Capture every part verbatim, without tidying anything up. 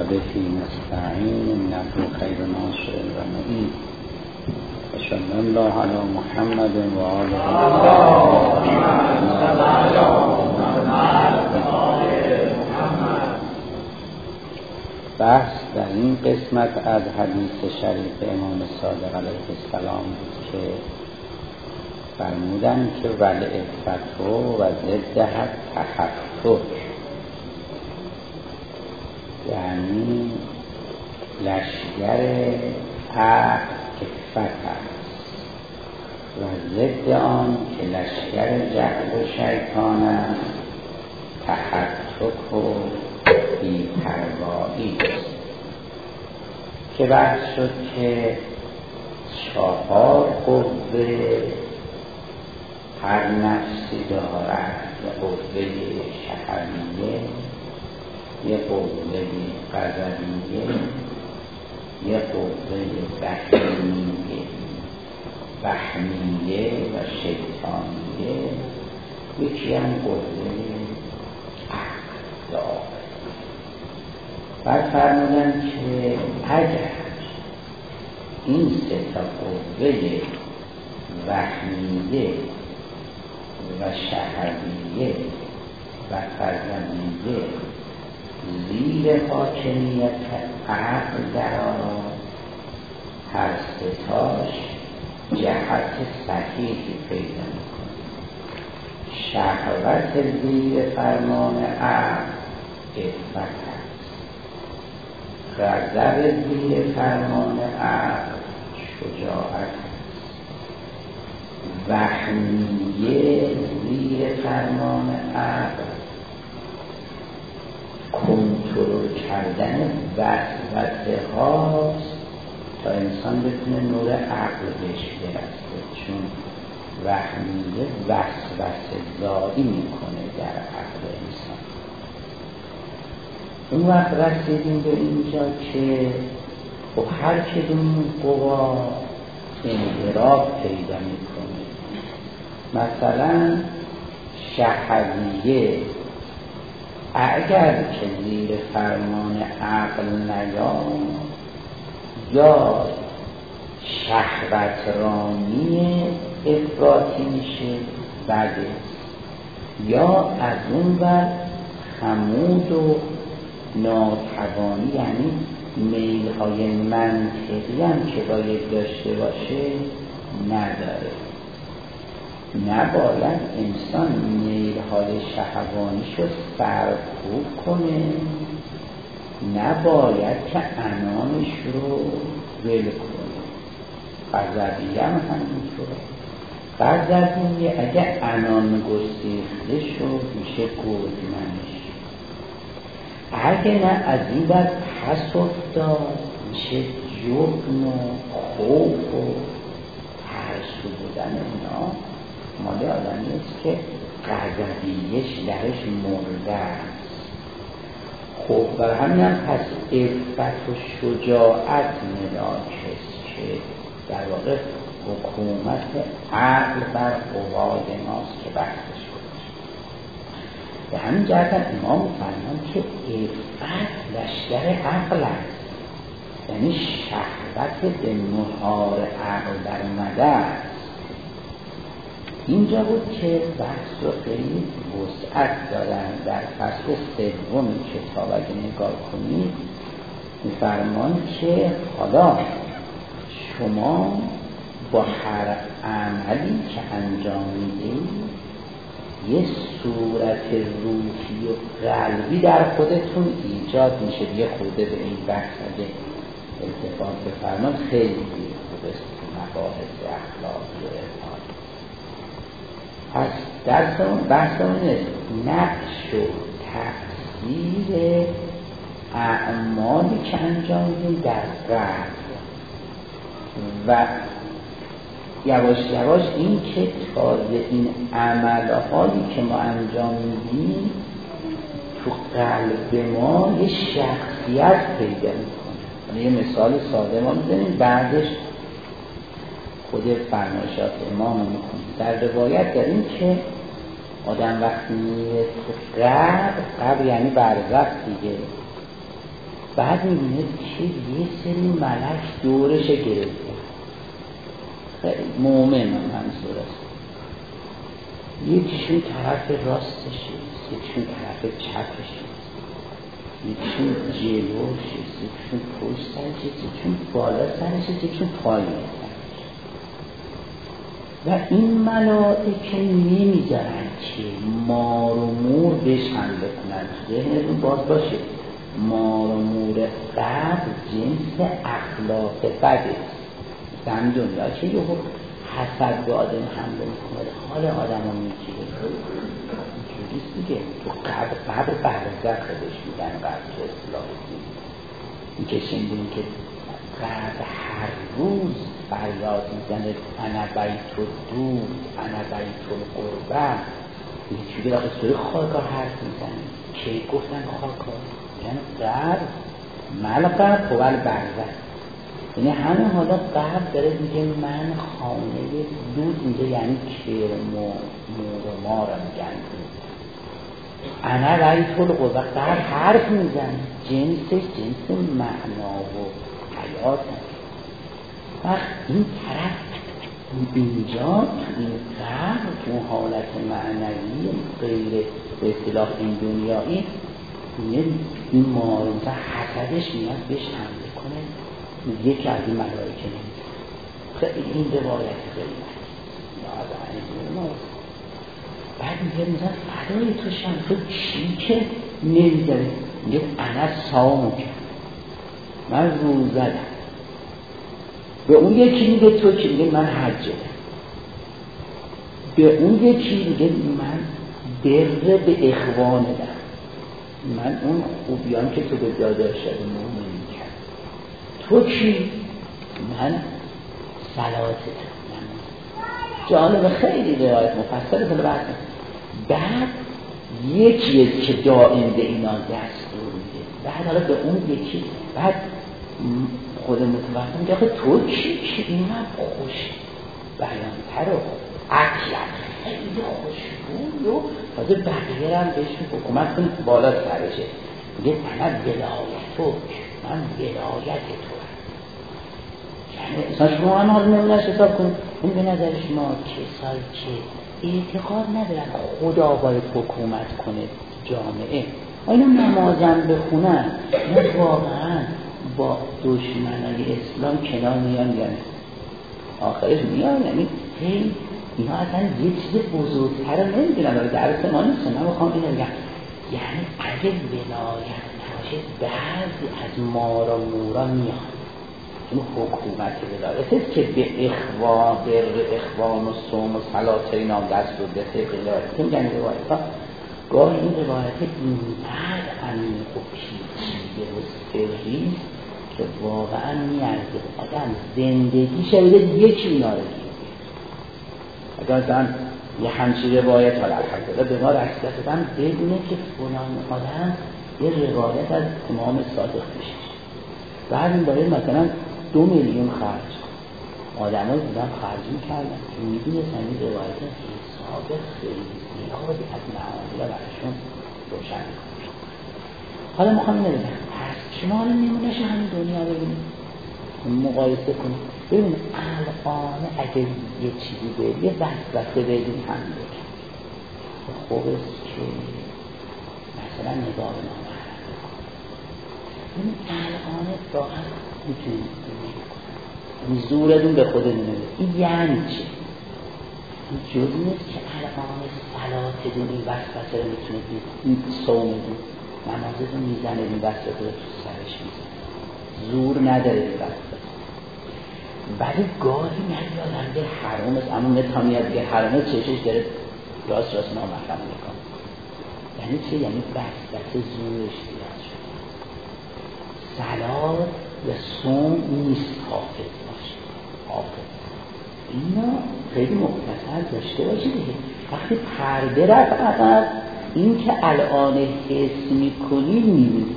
وبه نستعين إنه خير ناصر ومعين وصلى الله على محمد وآله بحث در این قسمت از حدیث شریف امام صادق علیه السلام بود که فرمودن که ولعفت و ضدها تحفظ، یعنی لشگر عقل عفت است و ضد آن که لشگر جهل و شیطان است تحقق و بی‌پروایی است. که بحث شد که چهار قوه هر نفسی دارد، یه قوه شهویه، یه قوه غضبیه، یه قوه بهیمیه بهیمیه و شیطانیه، یکی هم قوه عقل داره. بعد فرمودن که اگر این سه تا قوه وهمیه و شهویه و غضبیه زیر حاکمیت عقل درآمد، هر ستاش جهت صحیحی پیدا میکنه. شهوت زیر فرمان عقل عفت است، غضب زیر فرمان عقل شجاعت است، وهمیه زیر فرمان عقل کنترل کردن وسوسه هاست تا انسان بتونه نور عقل بهش برسه، چون وهمیه وسوسه زایی میکنه در عقل انسان. اون وقت رسیدیم به اینجا که خب هر کدوم قوا انحراف پیدا میکنه. مثلا شهویه اگر که زیر فرمان عقل نیام، یا شهوت رانی افراطی میشه بده، یا از اون بر خمود و ناتوانی، یعنی میل‌های منطقی هم که باید داشته باشه نداره. نباید انسان میل‌های شهوانیشو سرکوب کنه، نباید که عنانش رو ول کنه. غضبیه هم همینطوره. غضبیه اگه عنان گسیخته شد میشه گرگمنش، اگه نه از این بر پس افتاد میشه جبن و خوف و ترسو بودن. اینا مال آدمی است که غضبیه‌اش درش مرده است. خب بر همین هم پس عفت و شجاعت ملاکست که در واقع حکومت عقل بر قوای ماست که بحثش بود. به همین جهت امام فرمان که عفت لشگر عقل است، یعنی شهوت به مهار عقل در مده است. اینجا بود که بحث رو خیلی وسعت دادن. در فصل سوم کتاب اگه نگاه کنید می‌فرمان که حالا شما با هر عملی که انجام میدید یه صورت روحی و قلبی در خودتون ایجاد میشه. یه خورده به این بحث اگه التفات بفرمان خیلی خوب است تو مباحث اخلاقی و ارفان. پس درسمون بحثمون نقش و تأثیر اعمالی که انجام میدیم در قلب و یواش یواش این که تازه این عملهایی که ما انجام میدیم تو قلب ما یه شخصیت پیدا میکنه. یه مثال ساده ما میزنیم، بعدش خود فرمایشات امام میکنیم. در روایت داریم که آدم وقتی میره تو قبر، قبر یعنی برزخ دیگه، بعد میبینه که یه سری ملک دورش گرفته، خیلی مومن هم منظور است، یکیشون طرف راستشه، یکیشون طرف چپشه، یکیشون جلوشه، یکیشون پشت سرشه، یکیشون بالا سرشه، یکیشون پایین سرشه. و این ملائکه نمیذارن که مار و مور بشن بکنن. ذهنتون باز باشه، مار و مور قبل جنس اخلاق بده. در دنیا که یه حسد به آدم حمله میکنه، حال آدم رو میگیره، اینجوریست دیگه. تو قبل قبل برزخ بهش میگن، قبل تو اصلاح دین این که شنیدیم که قبل هر روز فریاد میزنه انا بیت الدود انا بیت القربه. اینجوری آقا سوری خاکار حرف میزنه که گفتن خاکار یعنی قبل مال قبل قبل برزخ، یعنی همه حالا قبل داره میگه من خانه دود میگه، یعنی کرم و مور و مار میگن. انا بیت القربه قبل حرف میزنه، جنسش جنس معنا و حیات هست. وقت این طرف اینجا تو این قبل تو حالت معنوی غیر به اصطلاح این دنیایی این مارونتا حسدش میاد بهش حمله کنه، یکی از این ملائکه نمیده. خیلی این روایت خیلی نهست. بعد میگه میزن فدای تو شم، تو چی که نمیداره؟ میگه انا سامو کرد، من روز زدم. به اون یکی میگه تو که، میگه من حج زدم. به اون یکی میگه من بر به اخوان دارم، من اون خوبیان که تو به داداش شده مومن میکرد. تو کی؟ من صلاتت. جالب خیلی روایت مفصله کنه. بعد بعد یکیه که دائم به اینا دستور میده، بعد حالا به اون یکی، بعد خود متوقع میگه آخه تو کی که اینا خوش بیانتر و اطلق خیلی خوشبوی و تازه بقیه هم بهشون حکومت کنید بالا سرشه. میگه انا ولایتو، من ولایت تو. یعنی اصلا شما هم حال نمونش حساب کن، این به نظر شما کسایی که اعتقاد ندارن خدا باید حکومت کنه جامعه، اینا نمازم بخونن، اینا واقعا با دشمنای اسلام کنار میان، یعنی آخرش میان، یعنی هی اینا اصلا یه چیز بزرگتر رو نمیدونن. و درست ما نیست، من بخوام اینو بگم، یعنی اگه ولایت نباشه بعضی از مارا مورا میان این حکومت ولایت که به اخوا بر اخوان و صوم و صلات اینا دست رو به طبق ولایت میگن روایت ها. گاه این روایت اینقدر عمیق و پیچیده و سری که واقعا میارزه آدم زندگی شده یکی اینا رو گیره. اگر مثلا یه همچین روایت حالا الحمدلله به ما رسیده دادن بدونه که فلان آدم یه روایت از امام صادق بشه، بعد این باید مثلا دو میلیون خرج آدم های بودن خرج میکردن که میدونه سنی روایت حساب خیلی زیادی از معامله برشون روشن میکنه. حالا میخوام اینو بگم، پس شما حالا نمونهش همین دنیا ببینید، مقایسه کنید، ببینید الان اگه یه چیزی بید یه وسوسه بدید هم بگم خوب است که مثلا نگاه نامحرم بکنید. الان راحت میتونید این زورتون به خودتون نمید. این یعنی چه؟ این جزی نیست که الان صلاتتون این وسوسه رو میتونید، این صومتون نمازتون میزنه این وسوسه رو تو سرش میزنه، زور نداره این وسوسه. ولی گاهی ندیادم که حرام است، اما نتانیاد که حرامه چشش داره راست راست نامحرم میکنه. یعنی چه؟ یعنی وسوسه زورش زیاد شده. صلات و صوم نیست حافظ باشه، حافظ اینا خیلی مختصر داشته باشه دیگه. وقتی پرده رفت عقب، این که الان حس میکنی میبینی،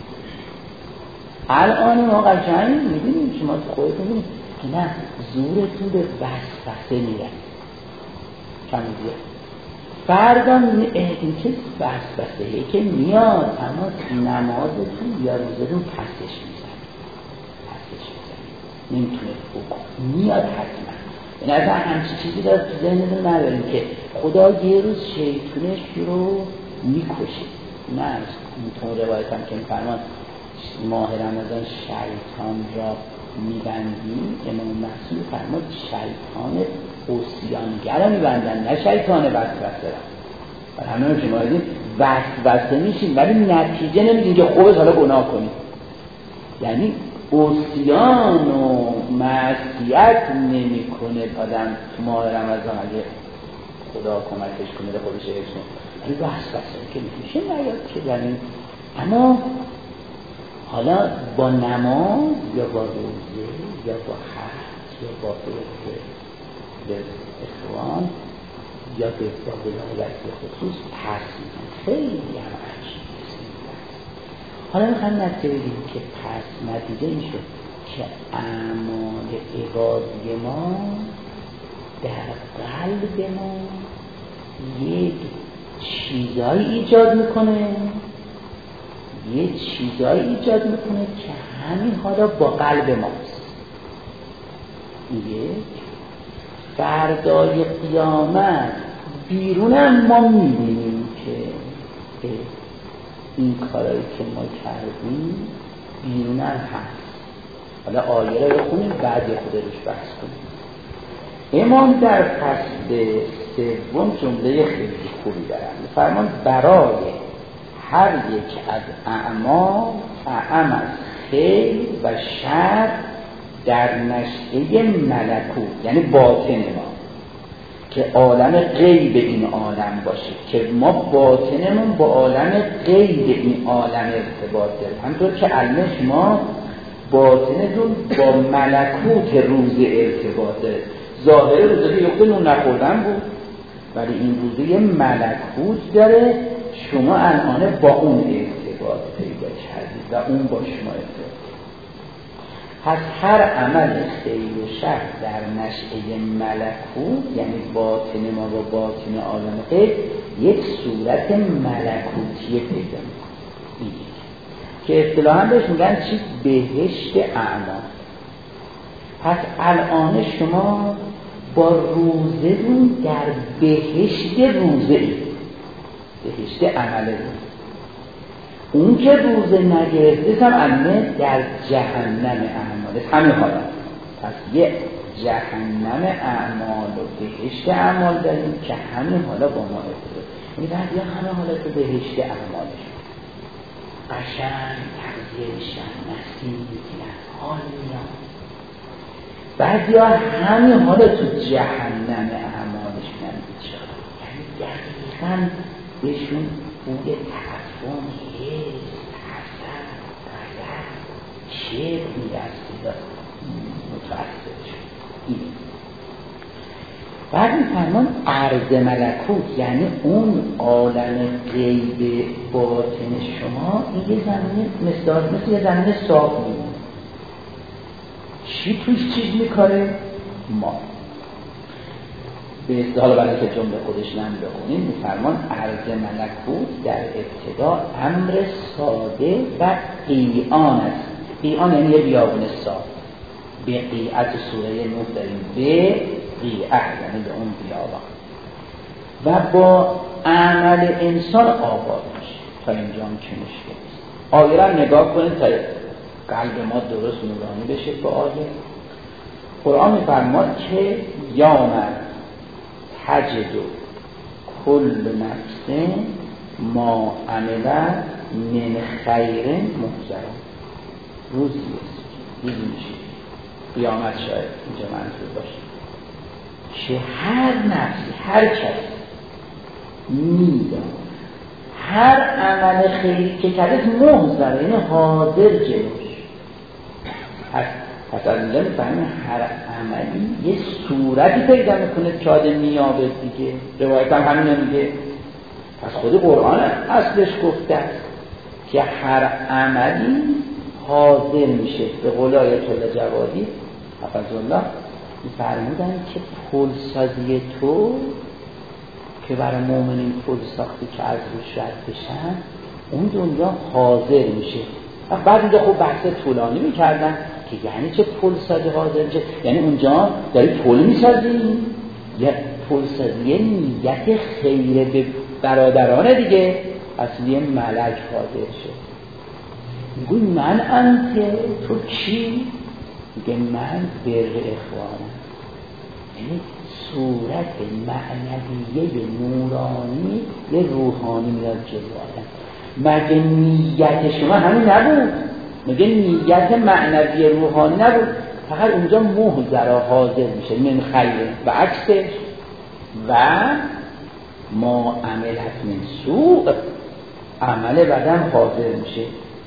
الان ما قشنگ میبینیم، شما خودتون میبینید که نه زورتون به وسوسه میره کمی زیاد. فردا این که وسوسه‌ای که میاد، اما نمازتون یا روزتون پسش میزنی پسش میزنی نمیتونه بکن، میاد حتما. این اصلا همچی چیزی داره تو ذهنتون نداریم که خدا یه روز شیطونش رو میکشه. نه اون روایت هم که میفرمان ماه رمضان شیطان را میبندی، امام معصوم فرمود شیطان عصیانگر را میبندن، نه شیطان وسوسه را. و همه شما دیدید وسوسه میشین ولی نتیجه نمیدین که خوبه حالا گناه کنید. یعنی عصیان و معصیت نمیکنه آدم تو ماه رمضان اگه خدا کمکش کنه به خودش حفظ کنه، ولی وسوسه که میشه نیاد که یعنی. اما حالا با نماز یا با روزه یا با حج یا با عرض به اخوان یا به ولایت خصوص پس میدن، خیلی هم عجیب است. حالا میخوایم نتیجه بگیم که پس نتیجه این شد که اعمال عبادی ما در قلب ما یک چیزایی ایجاد میکنه یه چیزایی ایجاد میکنه که همین حالا با قلب ماست. یک فردای قیامت بیرونم ما میبینیم که این کارایی که ما کردیم بیرونم هست. حالا آیه رو بخونیم بعد یه خود روش بحث کنیم. امام در فصل سوم جمله خیلی خوبی دارن، فرمان برای هر یک از اعمال اعم از خیر و شر در نشأه ملکوت، یعنی باطن ما، که عالم غیب این عالم باشه، که ما باطنمون با عالم غیب این عالم ارتباط داره. همطور که علم شما باطنتون با ملکوت روز ارتباط داره. ظاهر روزه یخته نون نخوردن بود، ولی این روزه یه ملکوت داره، شما الان با اون ارتباط پیدا کردید و اون با شما ارتباط. پس هر عمل خیر و شر در نشأه ملکوت، یعنی باطن ما و باطن عالم غیب، یک صورت ملکوتی پیدا می‌کنه که اصطلاحاً بهش میگن چی؟ بهشت اعمال. پس الان شما با روزه‌تون در بهشت روزه، بهشت عمل روز. اون که روزه نگرفته هم علمه در جهنم اعمال همه حالا. پس یه جهنم اعمال و بهشت اعمال داریم که همه حالا با ما ارتباط. یعنی بعد یا همه حالا تو بهشت اعمالش قشنگ تغذیهشن نسیم میگیرن حال میان، بعد یا همه حالا تو جهنم اعمالش من بیچاره. یعنی دقیقاً بهشون بوی تعفن، حس، حسد، غضب، شعر میرسید متأثر شد. این بعد این فرمان عرض ملکوت، یعنی اون عالم غیب باطن شما، این یه زمینه مثل مثل یه زمینه صاف میمونه. چی توش چیز میکاره؟ ما به اصطلاح برای که جمله خودش نمی بخونیم میفرمان عرض ملکوت در ابتدا امر ساده و قیعان است. قیعان یعنی یه بیابون ساده. به قیعت سوره نوح داریم، به قیعه یعنی به اون بیابان، و با عمل انسان آباد میشه. تا اینجا هم که مشکل است. آیه را نگاه کنید تا قلب ما درست نورانی بشه. با آیه قرآن میفرماد که یامد تجد کل نفس ما عملت من خیر محضر. روزی است، روزی میشه قیامت، شاید اینجا منظور باشه که هر نفسی، هر کسی میدان هر عمل خیری که کرده محضر، یعنی حاضر جلوش. پس از اینجا میفهمیم هر عملی یه صورتی پیدا میکنه که آدم میابه دیگه. روایت هم همین میگه. پس خود قرآن اصلش گفته است که هر عملی حاضر میشه. به قول آیت الله جوادی حفظ الله میفرمودن که پلسازی تو که برای مؤمنین پل ساخته که از روش رد بشن، اون دنیا حاضر میشه. و بعد اینجا خوب بحث طولانی میکردن که یعنی چه پل سازی حاضر میشه؟ یعنی اونجا داری پل میسازی یا پل سازی یه نیت خیره به برادرانه دیگه، اصلی یه ملک حاضر شد. میگوی من انته، تو چی؟ میگه من بر اخوانم. یعنی صورت معنویه نورانی یه روحانی میاد جلو آدم. مگه نیت شما همین نبود؟ مگه نیت معنوی روحانی نبود؟ فقط اونجا محضر حاضر میشه من خیره و عکسش و ما عملت من سوء، عمل بدن حاضر میشه.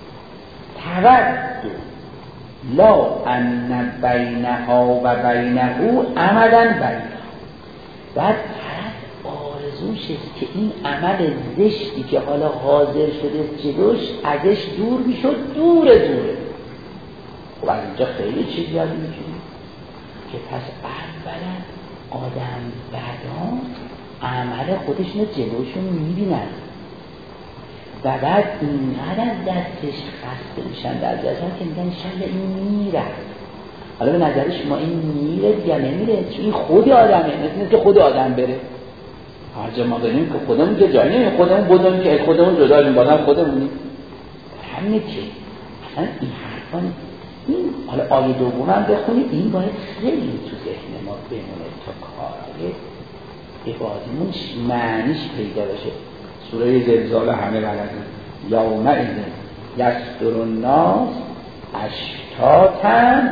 تودد لا ان بینها و بینه عملا بینه. بعد آرزوش که این عمل زشتی که حالا حاضر شده جلوش ازش دور میشد، دوره دوره. و از اینجا خیلی چیز یاد میکنیم که پس اولا آدم بدان عمل خودشون جلوشون میبینن و بعد اینقدر از دستش خسته میشن در جزم که میگن انشالله این میره. حالا به نظر شما این میره دیگه نمیره، چون این خود آدمه، مثل که خود آدم بره. هر جا ما بریم که خودمون که جایی نمیم، خودمون بودم که خودمون جداییم، بادم خودمونی همینه که اصلا این حرفان این. حالا آیه دوم هم بخونید، این باید خیلی تو ذهن ما بمونه تا کارهای عبادیمون معنیش پیدا بشه. سوره زلزال همه بلدیم. یومئذ یصدر الناس اشتاتا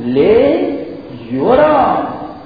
لیرا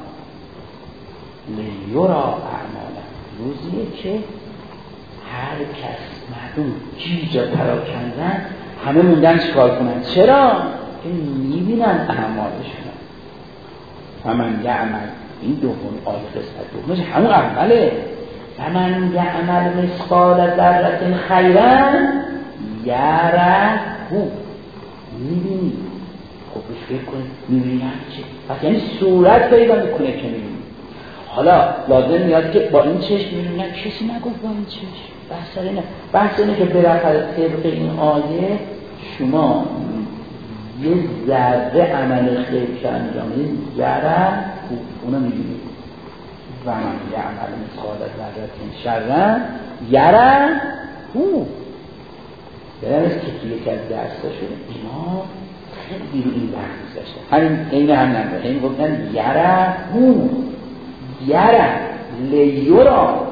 لیرا اعمالا. روزیه که هر کس مردم جیجا پراکندن، همه موندن چیکار کنن؟ چرا؟ که میبینن اعمالشون. فمن یعمل، این دوم آیه قسمت دومش همون اوله. فمن یعمل مثقال ذره خیرا یره، میبینی. خب بهش فکر کنید میبینم چه؟ پس یعنی صورت پیدا میکنه که میبینی. حالا لازم میاد که با این چشم میبینم، کسی نگفت با این چشم. بحث اینه بحث اینه که بالاخره طبق این آیه شما یه ذره عمل خیر که انجام این ذره اونو میبینید. و من یه عمل مثقال ذره شر یره او برای که توی یک از درستا شده اینا خیلی رو این بحث داشتن. همین اینه هم نمیده، این گفتن یره او یره لیورا.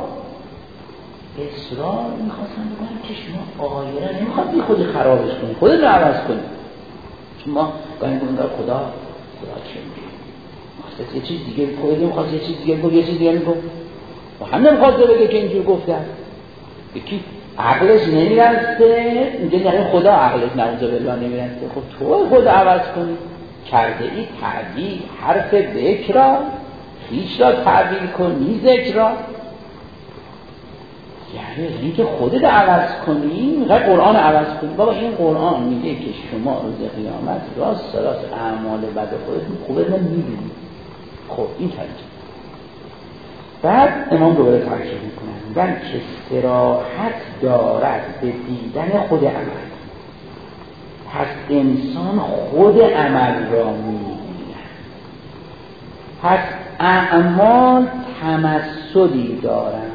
اصرار میخواستن بگن که شما آیه را نمیخواد بی خودی خرابش کنید، خودت رو عوض کنید. شما گاهی میگن خدا خدا چه میگه؟ خواست یه چیز دیگه خودت نمیخواست یه چیز دیگه بگو، یه چیز دیگه میگو و هم نمیخواست بگه که اینجور گفتن. یکی عقلش نمیرسته، اینجا نگه خدا عقلش نعوذ بالله نمیرسته. خب تو خود عوض کنی. کرده ای تعبیر حرف ذکر را هیچ را تعبیر کنی ذکر را، یعنی اینکه خودت عوض کنی، میخوای قرآن عوض کنی. بابا این قرآن میگه که شما روز قیامت راست راست اعمال بد خودتون خوبت نمیبینید. خب این طریقه. بعد امام دوباره ترکیب میکنن میگن که صراحت دارد به دیدن خود عمل. پس انسان خود عمل را میبیند. پس اعمال تمثلی دارند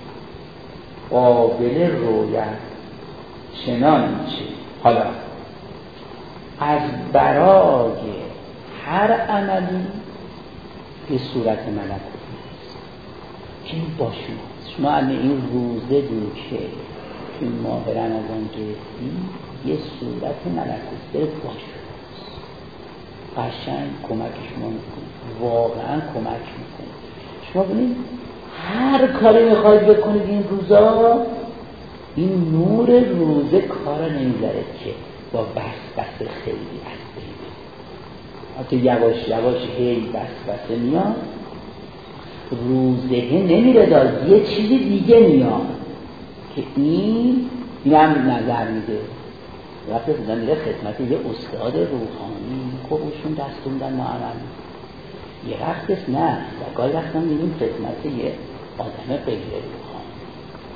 قابل رویت، چنانچه حالا از برای هر عملی به صورت ملکوت است که این با شما شما الان این روزه دو که این ماه رمضان گرفتی یه صورت ملکوت داره با شماست. قشنگ کمک شما میکنه، واقعا کمک میکنه. شما ببینید هر کاری میخواید بکنید این روزا، این نور روزه کارا نمیذاره که با بس بس خیلی از بینه. حتی یواش یواش هی بس بس میاد، روزه نمیره داد یه چیزی دیگه میاد که این این هم نظر میده. وقتی بودن میره خدمت یه استاد روحانی، خب اوشون دستوندن ما عمل یه وقتش نه و گاهی وقتا میریم خدمت یه آدم غیر روحانی.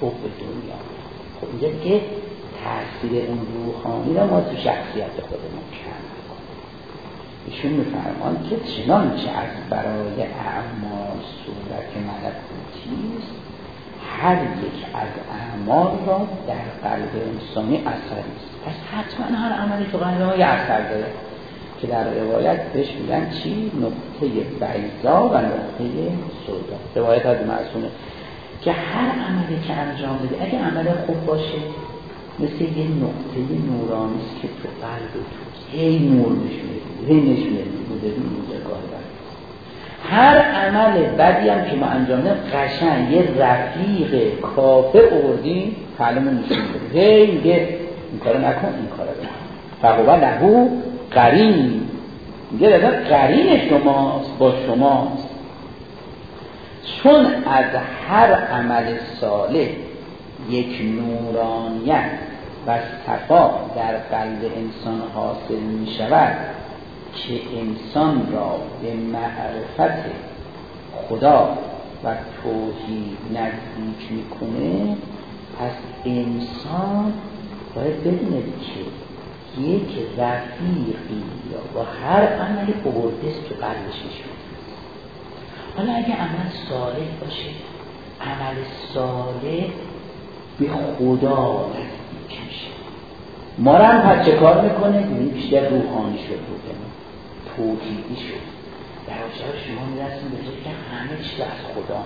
حب دنیا. خب اینجا که تأثیر اون روحانی را ما تو شخصیت خودمون کم میکنیم. ایشون میفرمان که چنانچه از برای اعمال صورت ملکوتی است، هر یک از اعمال را در قلب انسانی اثری است. پس حتما هر عملی تو قلب ما یه اثر داره که در روایت بهش میگن چی؟ نقطه بیضا و نقطه سودا. روایت از معصومه که هر عملی که انجام بده اگه عمل خوب باشه مثل یه نقطه نورانی است که تو قلب تو هی نور نشونه هی نشونه بوده بوده گاهی. هر عمل بدی هم که ما انجام بدیم قشنگ یه رفیق کافر آوردیم کلمون نشون بده هی میگه این کارو نکن این کارو بکن. فهو له قرین، میگه دادم قرین شماست با شماست. چون از هر عمل صالح یک نورانیت و صفا در قلب انسان حاصل می شود که انسان را به معرفت خدا و توحید نزدیک می کنه، پس انسان باید بدونه که یک رفیقی یا با هر عملی برده تو قلبش نشون. حالا اگه عمل صالح باشه، عمل صالح به خدا نزدیک میشه. ما رو هم پس چه کار میکنه؟ ببینیم بیشتر روحانی شد، روحانی توحیدی شد. در واقع شما میرسیم به جایی که همه چیز از خدا،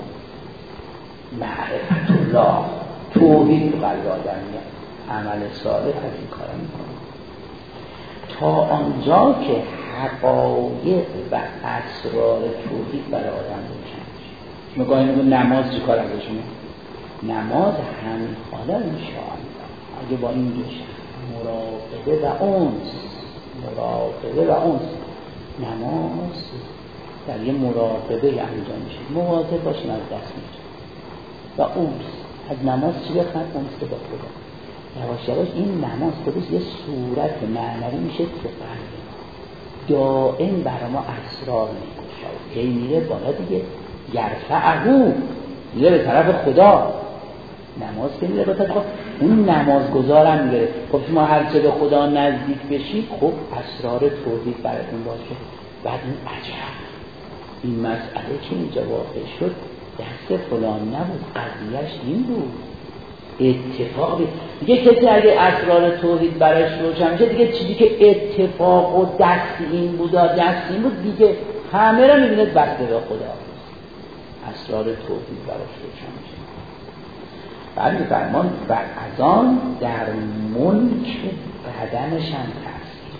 معرفت الله، توحید تو قلب آدم میاد. عمل صالح از این کار میکنه تا آنجا که حقایق و اسرار توحید برای آدم روشن میشه. شما گاهی میگن نماز چه کار ازشونه؟ نماز همین حالا انشاءالله اگه با این دوش مراقبه و انس مراقبه و انس نماز در یه مراقبه انجام میشه. مواظب باشیم از دست میشه و انس از نماز چی بخواد؟ انس با خدا. یواش یواش این نماز خودش یه صورت معنوی میشه تو قلب دائم برای ما اسرار میگوشه. هی میره بالا دیگه، یرفعهو میره به طرف خدا. نماز که میره به طرف خدا، اون نمازگزارم میگه خب شما هر چه به خدا نزدیک بشید خب اسرار توحید براتون باشه. بعد این عجب این مسئله که اینجا واقع شد دست فلان نبود، قضیهش این بود. اتفاق دیگه کسی اگه اسرار توحید براش روشن میشه دیگه چیزی که اتفاق و دست این بود دست این بود دیگه همه را میبینید بسته به خدا. اسرار توحید براش روشن میشه. بعد میفرمان و از آن در ملک بدنش هم تأثیر.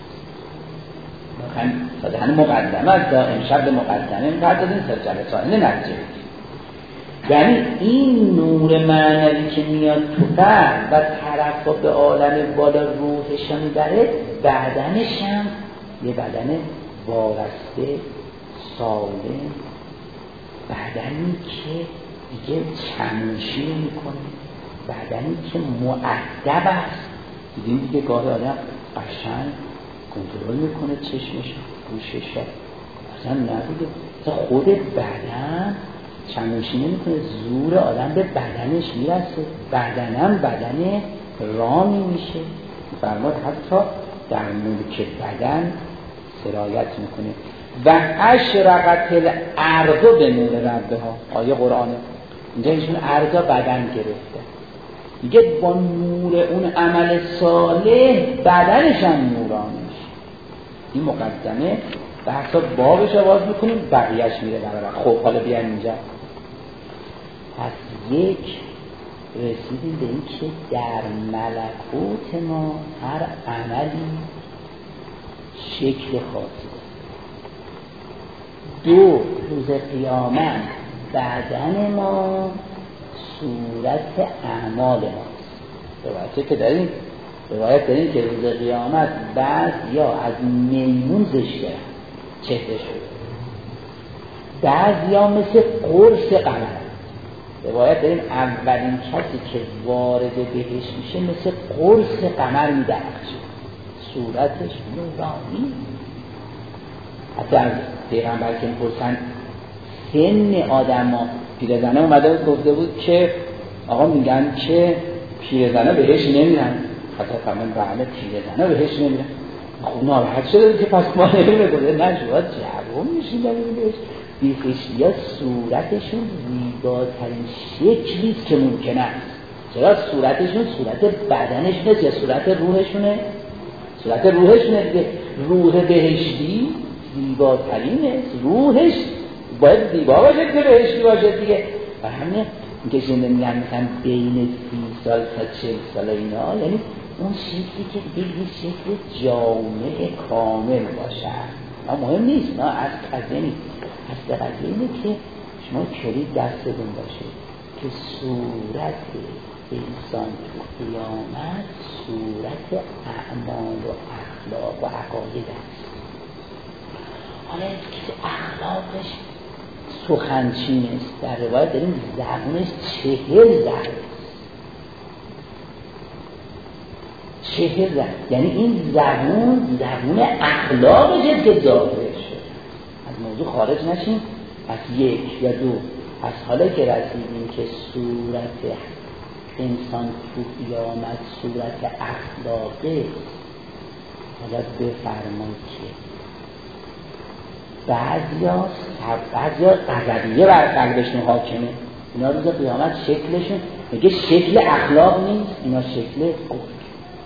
میخوایم صدقان مقدمه از دائم شب مقدمه اینقدر دادیم سر جلسه اینه نتیجه. یعنی این نور معنوی که میاد تو قلب و طرف به عالم بالا روحش میبره، بدنش هم یه بدن وارسته سالم، بدنی که دیگه چموشی میکنه، بدنی که مؤدب است. دیدیم دیگه گاهی آدم قشنگ کنترل میکنه چشمش گوشش اصلا نبوده، خود بدن چموشی نمیکنه، زور آدم به بدنش میرسه، بدنم بدن رامی میشه. فرمود حتی در ملک بدن سرایت میکنه. و اشرقت الارض به نور ربها، آیه قرآنه اینجا ایشون ارضا بدن گرفته، میگه با نور اون عمل صالح بدنش هم نورانی میشه. این مقدمه بحثا بابش آواز میکنیم بقیهش میره برای. خب حالا بیاین اینجا پس یک رسیدیم به این که در ملکوت ما هر عملی شکل خاصی داره. دو، روز قیامت بدن ما صورت اعمال ماست. روایت که داریم روایت داریم که روز قیامت بعد یا از میمون زشته چهره شده، بعد یا مثل قرص قمر. روایت داریم اولین کسی که وارد بهش میشه مثل قرص قمر میدرخشه، صورتش نورانی. حتی از پیغمبر که پرسن سن آدم ها، پیرزنه اومده بود گفته بود که آقا میگن که پیرزنا بهش نمیرن، حتی فرمان بله پیرزنا بهش نمیرن. خب ناراحت شده که پس ما نمیره بوده نه شما جواب میشین بهش. بیخشی ها صورتشون زیباترین شکلیست که ممکن است. چرا صورتشون صورت بدنشونه یا صورت روحشونه؟ صورت روحشونه دیگه. روح بهشتی زیباترینه، روحش باید زیبا باشه که بهشتی باشه دیگه. و همین که شنده میگن مثلا بین سی سال تا چل سال اینا، یعنی اون شکلی که دیگه شکل جامع کامل باشه. ما مهم نیست، نه از قضیه نیست، از قضیه اینه که شما کلید دستتون باشه که صورت انسان تو قیامت صورت اعمال و اخلاق و عقاید است. حالا که اخلاقش سخنچین است، در روایت داریم زبونش چهل ضرب چهل ضرب، یعنی این زبون زبون اخلاقش که ظاهر شد. از موضوع خارج نشیم، از یک یا دو، از حالا که رسیدیم که صورت انسان تو قیامت صورت اخلاقه، حالا بفرمایید که بعضیا بعضیا غضبیه بر قلبشون حاکمه، اینا روز قیامت شکلشون میگه شکل اخلاق نیست، اینا شکل گرگ.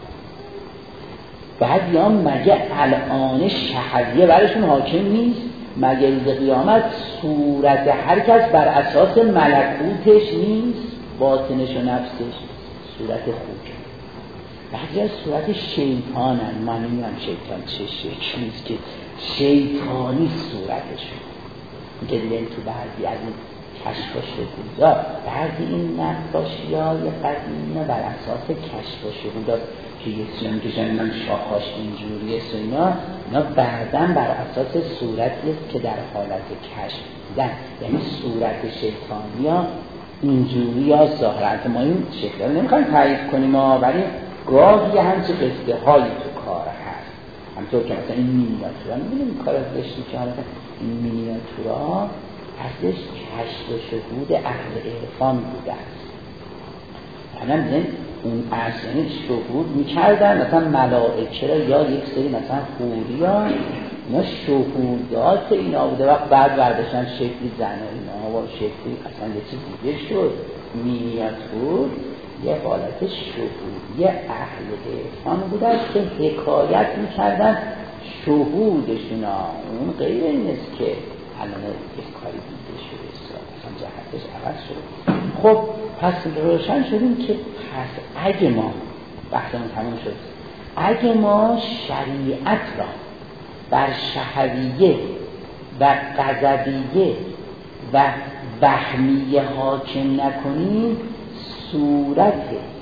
بعضیا مگه الان شهویه برشون حاکم نیست، مگه روز قیامت صورت هر کس بر اساس ملکوتش نیست، باطنش و نفسش صورت خوک. بعضی از صورت شیطانن، من نمیدونم شیطان چه شکلیست که شیطانی صورتشون میگه دیدن تو بعضی از این کشف و شهودا، بعضی این نقاشی های قدیمه بر اساس کشف و شهودا که یه سیم که جنبن شاخاش اینجوریه سینا، اینا بعدن بر اساس صورتیست که در حالت کشف دیدن، یعنی صورت شیطانی ها اینجوری ها ظاهرت. ما این شکل رو نمیخوایم تایید کنیم ها، ولی گاهی همچه قصده هایی تو کار هست. همطور که مثلا این مینیاتورا میبینیم کار از داشتیم که این مینیاتورا اصلش کشف و شهود اهل عرفان بوده است. یعنی میدین اون اصل یعنی شهود میکردن مثلا ملائکه را یا یک سری مثلا خوری ها، اینا شهودات اینا بوده، وقت بعد برداشتن شکلی زن و اینا و شکلی اصلا یه چیز دیگه شد. مینیاتور یه حالت شهودی اهل عرفان بوده است که حکایت میکردن شهودشون ها. اون غیر این است که الان یک کاری دیده شده اصلا جهتش عوض شده. خب پس روشن شدیم که پس اگه ما بحثمون تموم شد، اگه ما شریعت را بر شهویه و غضبیه و وهمیه حاکم نکنیم، صورت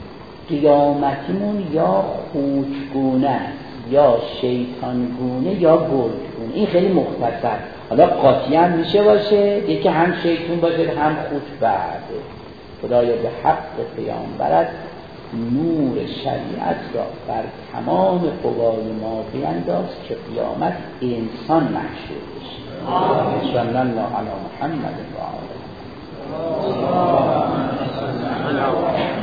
قیامتیمون یا خوکگونه است یا شیطانگونه یا گرگگونه. این خیلی مختصر. حالا قاطی هم میشه باشه، یکی هم شیطان باشه هم خوک برده. خدایا به حق پیامبرت نور شریعت را بر تمام قوای ما بینداز که قیامت انسان محشور بشه. صلی الله علی محمد و آله.